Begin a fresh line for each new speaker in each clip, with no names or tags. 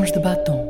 Tons de Batom.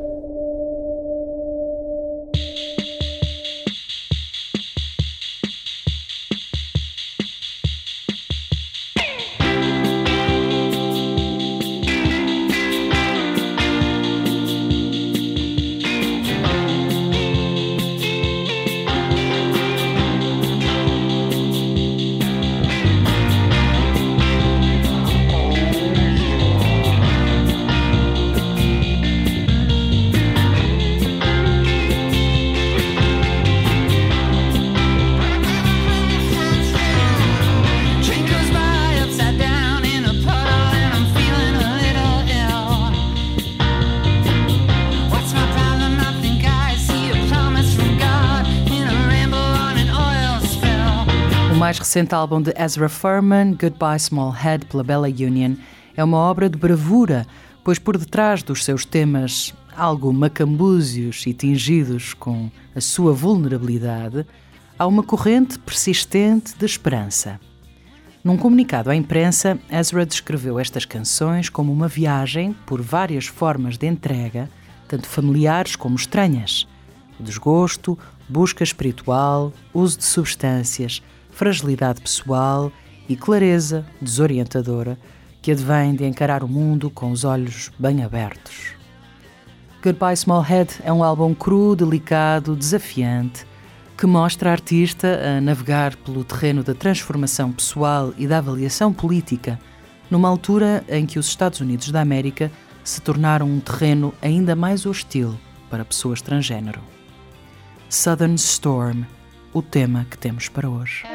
O mais recente álbum de Ezra Furman, Goodbye Small Head, pela Bella Union, é uma obra de bravura, pois por detrás dos seus temas algo macambúzios e tingidos com a sua vulnerabilidade, há uma corrente persistente de esperança. Num comunicado à imprensa, Ezra descreveu estas canções como uma viagem por várias formas de entrega, tanto familiares como estranhas. Desgosto, busca espiritual, uso de substâncias, fragilidade pessoal e clareza desorientadora que advém de encarar o mundo com os olhos bem abertos. Goodbye Small Head é um álbum cru, delicado, desafiante, que mostra a artista a navegar pelo terreno da transformação pessoal e da avaliação política, numa altura em que os Estados Unidos da América se tornaram um terreno ainda mais hostil para pessoas transgênero. Southern Storm, o tema que temos para hoje.